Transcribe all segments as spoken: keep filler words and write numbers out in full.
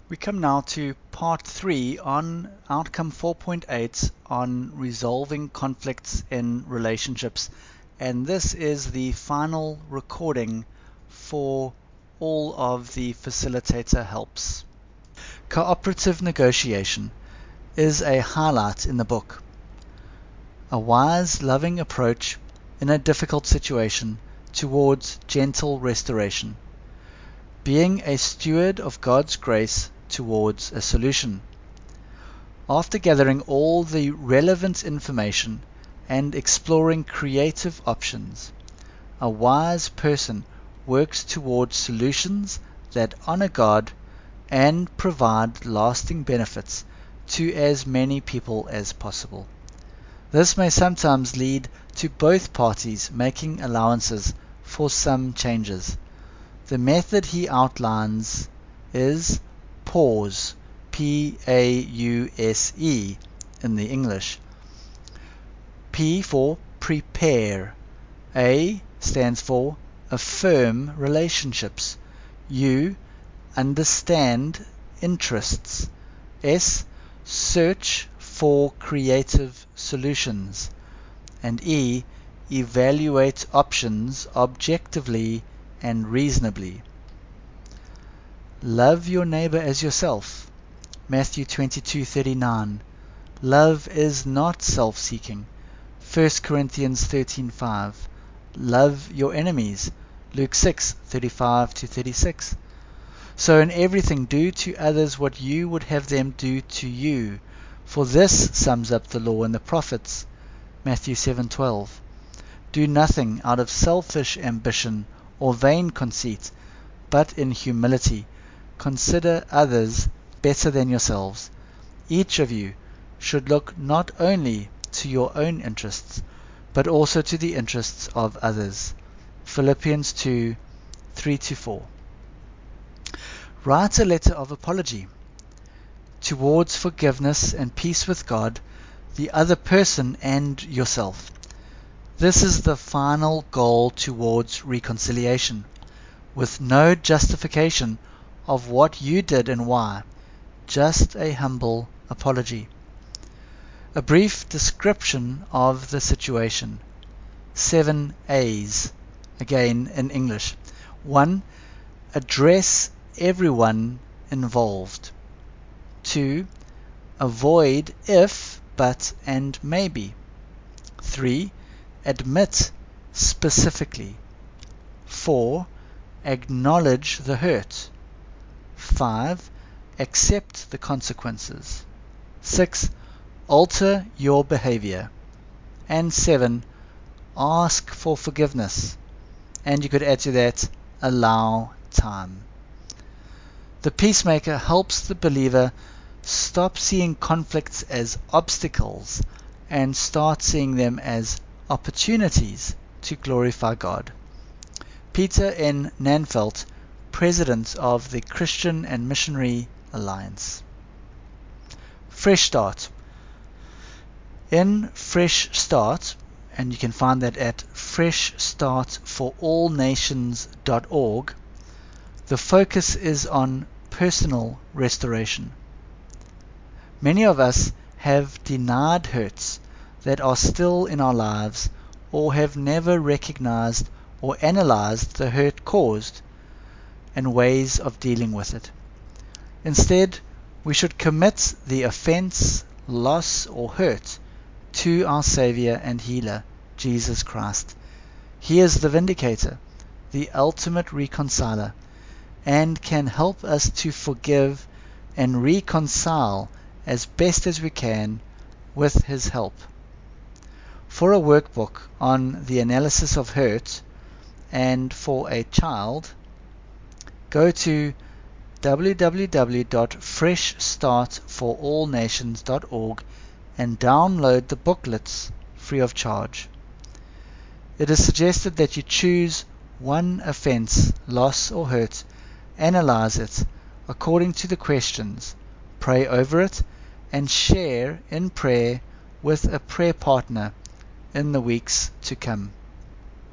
We come now to part three on outcome four point eight on resolving conflicts in relationships. And this is the final recording for all of the facilitator helps. Cooperative negotiation is a highlight in the book. A wise, loving approach in a difficult situation towards gentle restoration. Being a steward of God's grace towards a solution. After gathering all the relevant information and exploring creative options, a wise person works towards solutions that honor God and provide lasting benefits to as many people as possible. This may sometimes lead to both parties making allowances for some changes. The method he outlines is pause, P A U S E in the English. P for prepare. A stands for affirm relationships. U, understand interests. S, search for creative solutions. And E, evaluate options objectively and reasonably. Love your neighbor as yourself. Matthew twenty-two thirty-nine. Love is not self-seeking. First Corinthians thirteen five. Love your enemies. Luke six thirty-five to thirty-six. So in everything do to others what you would have them do to you, for this sums up the law and the prophets. Matthew seven twelve. Do nothing out of selfish ambition or vain conceit, but in humility consider others better than yourselves. Each of you should look not only to your own interests, but also to the interests of others. Philippians two three to four. Write a letter of apology towards forgiveness and peace with God, the other person, and yourself. This is the final goal towards reconciliation, with no justification of what you did and why, just a humble apology. A brief description of the situation. Seven A's, again in English. One, address everyone involved. Two, avoid if, but, and maybe. Three, admit specifically. Four, acknowledge the hurt. Five, accept the consequences. Six, alter your behavior. And seven, ask for forgiveness. And you could add to that, allow time. The peacemaker helps the believer stop seeing conflicts as obstacles and start seeing them as opportunities to glorify God. Peter N. Nanfelt, President of the Christian and Missionary Alliance. Fresh Start. In Fresh Start, and you can find that at fresh start for all nations dot org, the focus is on personal restoration. Many of us have denied hurts that are still in our lives, or have never recognized or analyzed the hurt caused and ways of dealing with it. Instead, we should commit the offense, loss, or hurt to our Savior and Healer, Jesus Christ. He is the vindicator, the ultimate reconciler, and can help us to forgive and reconcile as best as we can with His help. For a workbook on the analysis of hurt and for a child, go to w w w dot fresh start for all nations dot org and download the booklets free of charge. It is suggested that you choose one offense, loss, or hurt, analyze it according to the questions, pray over it, and share in prayer with a prayer partner in the weeks to come.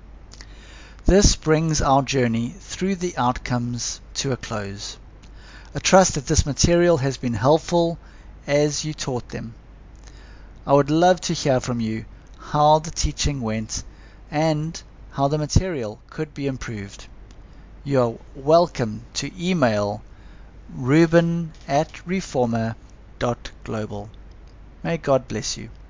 This brings our journey through the outcomes to a close. I trust that this material has been helpful as you taught them. I would love to hear from you how the teaching went and how the material could be improved. You are welcome to email Ruben at reformer dot global. May God bless you.